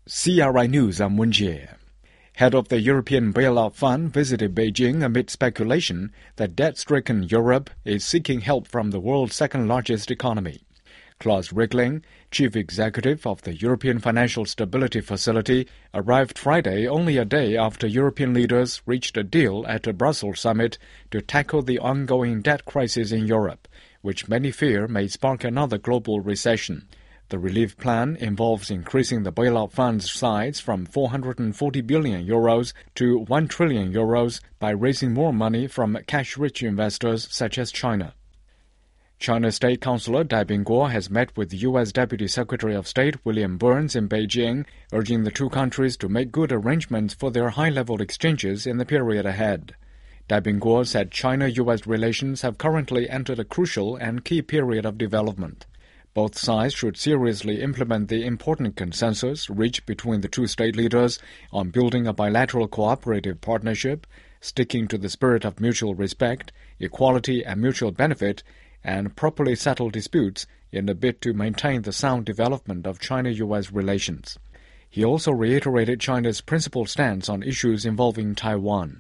CRI News, I'm Wen Jie. Head of the European Bailout Fund visited Beijing amid speculation that debt-stricken Europe is seeking help from the world's second-largest economy. Klaus Regling, chief executive of the European Financial Stability Facility, arrived Friday only a day after European leaders reached a deal at a Brussels summit to tackle the ongoing debt crisis in Europe, which many fear may spark another global recession. The relief plan involves increasing the bailout fund's size from 440 billion euros to 1 trillion euros by raising more money from cash-rich investors such as China. China State Councilor Dai Bingguo has met with U.S. Deputy Secretary of State William Burns in Beijing, urging the two countries to make good arrangements for their high-level exchanges in the period ahead. Dai Bingguo said China-U.S. relations have currently entered a crucial and key period of development. Both sides should seriously implement the important consensus reached between the two state leaders on building a bilateral cooperative partnership, sticking to the spirit of mutual respect, equality and mutual benefit, and properly settle disputes in a bid to maintain the sound development of China-U.S. relations. He also reiterated China's principled stance on issues involving Taiwan.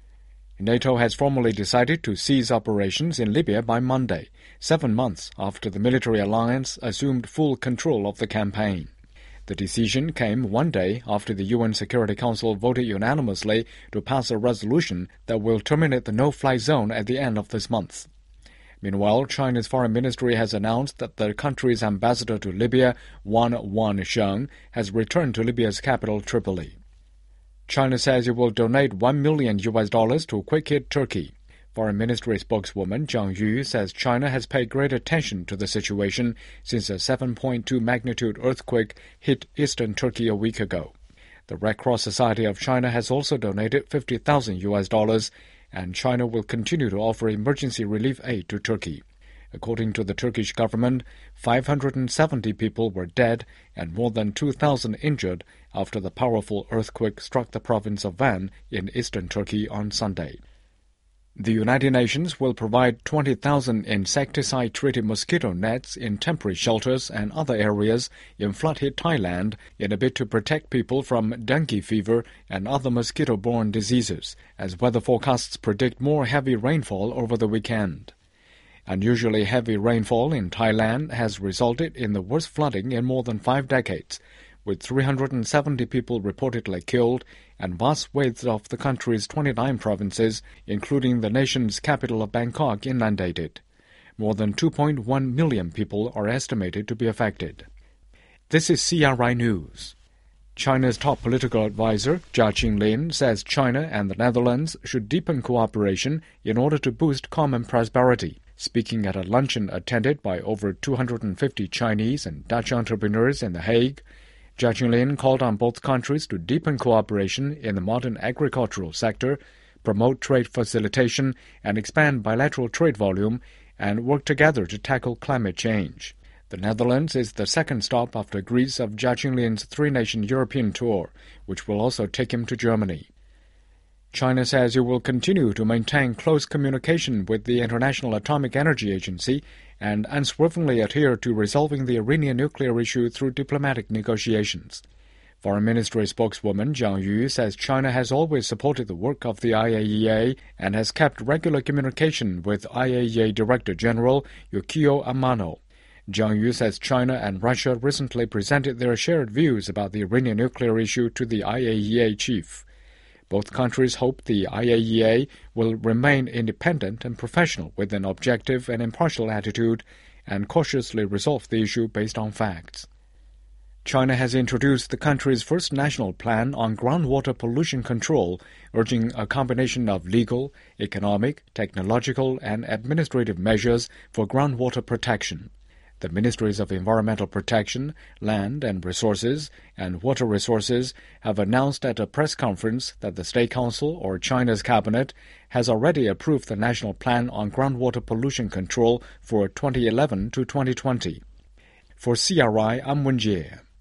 NATO has formally decided to cease operations in Libya by Monday, 7 months after the military alliance assumed full control of the campaign. The decision came 1 day after the UN Security Council voted unanimously to pass a resolution that will terminate the no-fly zone at the end of this month. Meanwhile, China's foreign ministry has announced that the country's ambassador to Libya, Wang Wansheng, has returned to Libya's capital, Tripoli. China says it will donate $1 million to quick-hit Turkey. Foreign Ministry spokeswoman Zhang Yu says China has paid great attention to the situation since a 7.2 magnitude earthquake hit eastern Turkey a week ago. The Red Cross Society of China has also donated $50,000, and China will continue to offer emergency relief aid to Turkey. According to the Turkish government, 570 people were dead and more than 2,000 injured after the powerful earthquake struck the province of Van in eastern Turkey on Sunday. The United Nations will provide 20,000 insecticide-treated mosquito nets in temporary shelters and other areas in flood-hit Thailand in a bid to protect people from dengue fever and other mosquito-borne diseases, as weather forecasts predict more heavy rainfall over the weekend. Unusually heavy rainfall in Thailand has resulted in the worst flooding in more than 5 decades, with 370 people reportedly killed and vast swathes of the country's 29 provinces, including the nation's capital of Bangkok, inundated. More than 2.1 million people are estimated to be affected. This is CRI News. China's top political advisor, Jia Qinglin, says China and the Netherlands should deepen cooperation in order to boost common prosperity. Speaking at a luncheon attended by over 250 Chinese and Dutch entrepreneurs in The Hague, Jia Qinglin called on both countries to deepen cooperation in the modern agricultural sector, promote trade facilitation and expand bilateral trade volume, and work together to tackle climate change. The Netherlands is the second stop after Greece of Jia Qinglin's three-nation European tour, which will also take him to Germany. China says it will continue to maintain close communication with the International Atomic Energy Agency and unswervingly adhere to resolving the Iranian nuclear issue through diplomatic negotiations. Foreign Ministry spokeswoman Zhang Yu says China has always supported the work of the IAEA and has kept regular communication with IAEA Director General Yukio Amano. Zhang Yu says China and Russia recently presented their shared views about the Iranian nuclear issue to the IAEA chief. Both countries hope the IAEA will remain independent and professional with an objective and impartial attitude and cautiously resolve the issue based on facts. China has introduced the country's first national plan on groundwater pollution control, urging a combination of legal, economic, technological, and administrative measures for groundwater protection. The Ministries of Environmental Protection, Land and Resources, and Water Resources have announced at a press conference that the State Council, or China's cabinet, has already approved the National Plan on Groundwater Pollution Control for 2011 to 2020. For CRI, I'm Wen Jie.